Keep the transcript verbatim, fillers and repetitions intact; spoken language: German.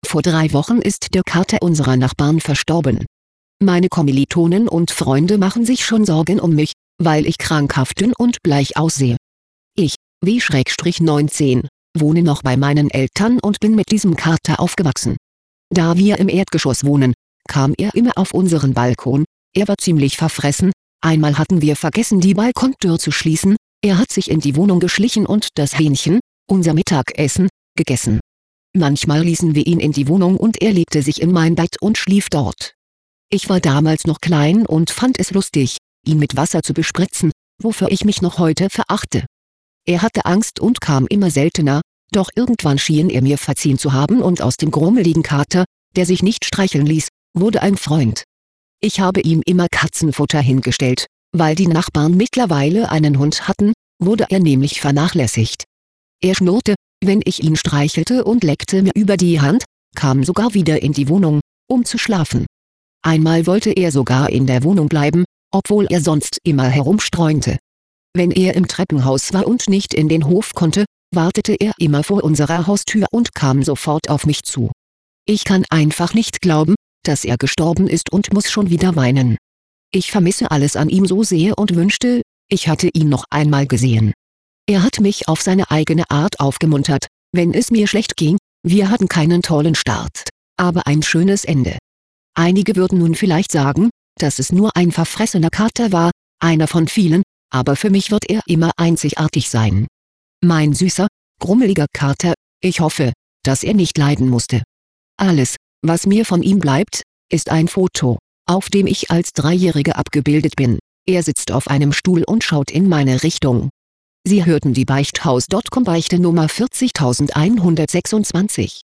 Vor drei Wochen ist der Kater unserer Nachbarn verstorben. Meine Kommilitonen und Freunde machen sich schon Sorgen um mich, weil ich krankhaft dünn und bleich aussehe. Ich, W neunzehn, wohne noch bei meinen Eltern und bin mit diesem Kater aufgewachsen. Da wir im Erdgeschoss wohnen, kam er immer auf unseren Balkon. Er war ziemlich verfressen. Einmal hatten wir vergessen, die Balkontür zu schließen. Er hat sich in die Wohnung geschlichen und das Hähnchen, unser Mittagessen, gegessen. Manchmal ließen wir ihn in die Wohnung und er legte sich in mein Bett und schlief dort. Ich war damals noch klein und fand es lustig, ihn mit Wasser zu bespritzen, wofür ich mich noch heute verachte. Er hatte Angst und kam immer seltener, doch irgendwann schien er mir verziehen zu haben und aus dem grummeligen Kater, der sich nicht streicheln ließ, wurde ein Freund. Ich habe ihm immer Katzenfutter hingestellt, weil die Nachbarn mittlerweile einen Hund hatten, wurde er nämlich vernachlässigt. Er schnurrte, wenn ich ihn streichelte und leckte mir über die Hand, kam sogar wieder in die Wohnung, um zu schlafen. Einmal wollte er sogar in der Wohnung bleiben, obwohl er sonst immer herumstreunte. Wenn er im Treppenhaus war und nicht in den Hof konnte, wartete er immer vor unserer Haustür und kam sofort auf mich zu. Ich kann einfach nicht glauben, dass er gestorben ist und muss schon wieder weinen. Ich vermisse alles an ihm so sehr und wünschte, ich hatte ihn noch einmal gesehen. Er hat mich auf seine eigene Art aufgemuntert, wenn es mir schlecht ging. Wir hatten keinen tollen Start, aber ein schönes Ende. Einige würden nun vielleicht sagen, dass es nur ein verfressener Kater war, einer von vielen, aber für mich wird er immer einzigartig sein. Mein süßer, grummeliger Kater, ich hoffe, dass er nicht leiden musste. Alles, was mir von ihm bleibt, ist ein Foto, auf dem ich als Dreijährige abgebildet bin. Er sitzt auf einem Stuhl und schaut in meine Richtung. Sie hörten die Beichthaus Punkt com Beichte Nummer vierzigtausendzweihundertsechsundzwanzig.